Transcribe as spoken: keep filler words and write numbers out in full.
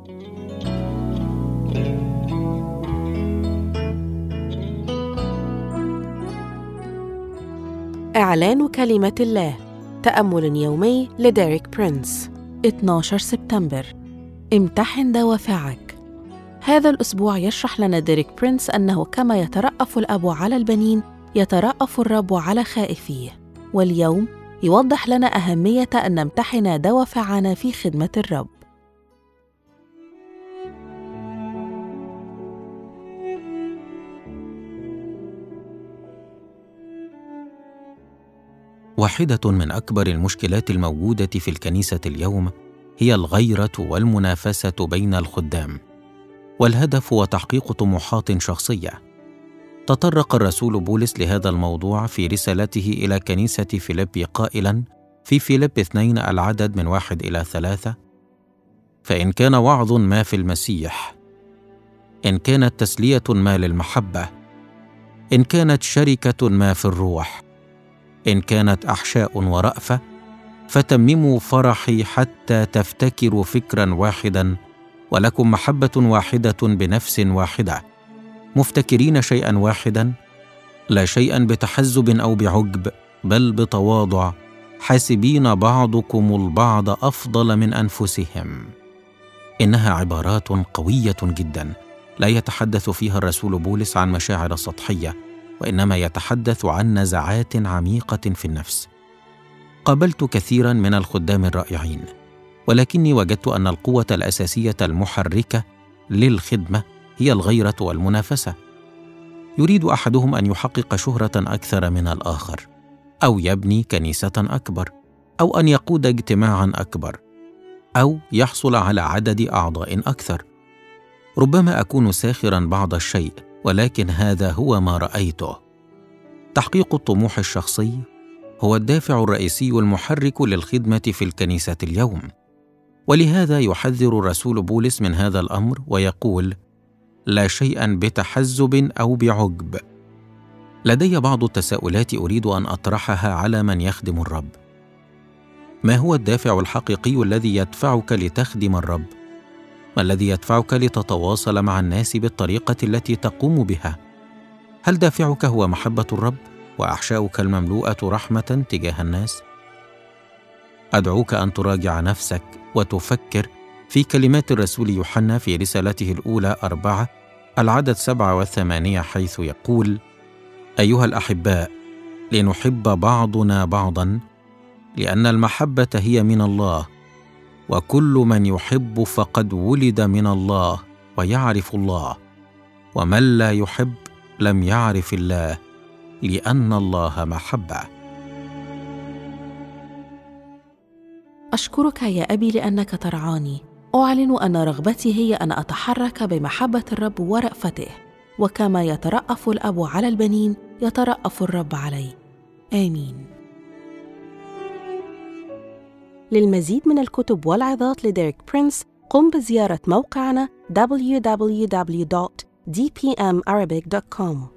إعلان كلمة الله. تأمل يومي لديريك برينس. اثني عشر سبتمبر. امتحن دوافعك. هذا الأسبوع يشرح لنا ديريك برينس أنه كما يترأف الأب على البنين يترأف الرب على خائفيه، واليوم يوضح لنا أهمية أن نمتحن دوافعنا في خدمة الرب. واحدة من أكبر المشكلات الموجودة في الكنيسة اليوم هي الغيرة والمنافسة بين الخدام، والهدف هو تحقيق طموحات شخصية. تطرق الرسول بولس لهذا الموضوع في رسالته إلى كنيسة فيليبي قائلاً في فيليب اثنين العدد من واحد إلى ثلاثة: فإن كان وعظ ما في المسيح، إن كانت تسلية ما للمحبة، إن كانت شركة ما في الروح، إن كانت أحشاء ورأفة، فتمموا فرحي حتى تفتكروا فكرا واحدا ولكم محبة واحدة بنفس واحدة، مفتكرين شيئا واحدا، لا شيئا بتحزب أو بعجب، بل بتواضع، حاسبين بعضكم البعض أفضل من أنفسهم. إنها عبارات قوية جدا، لا يتحدث فيها الرسول بولس عن مشاعر سطحية، وإنما يتحدث عن نزعات عميقة في النفس. قابلت كثيرا من الخدام الرائعين، ولكني وجدت أن القوة الأساسية المحركة للخدمة هي الغيرة والمنافسة. يريد أحدهم أن يحقق شهرة أكثر من الآخر، أو يبني كنيسة أكبر، أو أن يقود اجتماعا أكبر، أو يحصل على عدد أعضاء أكثر. ربما أكون ساخرا بعض الشيء، ولكن هذا هو ما رأيته. تحقيق الطموح الشخصي هو الدافع الرئيسي المحرك للخدمة في الكنيسة اليوم، ولهذا يحذر الرسول بولس من هذا الأمر ويقول: لا شيئا بتحزب أو بعجب. لدي بعض التساؤلات أريد أن أطرحها على من يخدم الرب. ما هو الدافع الحقيقي الذي يدفعك لتخدم الرب؟ ما الذي يدفعك لتتواصل مع الناس بالطريقة التي تقوم بها؟ هل دافعك هو محبة الرب وأحشاؤك المملوءة رحمة تجاه الناس؟ أدعوك أن تراجع نفسك وتفكر في كلمات الرسول يوحنا في رسالته الأولى أربعة العدد سبعة وثمانية، حيث يقول: أيها الأحباء، لنحب بعضنا بعضا، لأن المحبة هي من الله، وكل من يحب فقد ولد من الله ويعرف الله، ومن لا يحب لم يعرف الله، لأن الله محبة. أشكرك يا أبي لأنك ترعاني. أعلن أن رغبتي هي أن أتحرك بمحبة الرب ورأفته، وكما يترأف الأب على البنين يترأف الرب علي. آمين. للمزيد من الكتب والعظات لديريك برينس قم بزيارة موقعنا دبليو دبليو دبليو دوت دي بي إم أرابيك دوت كوم.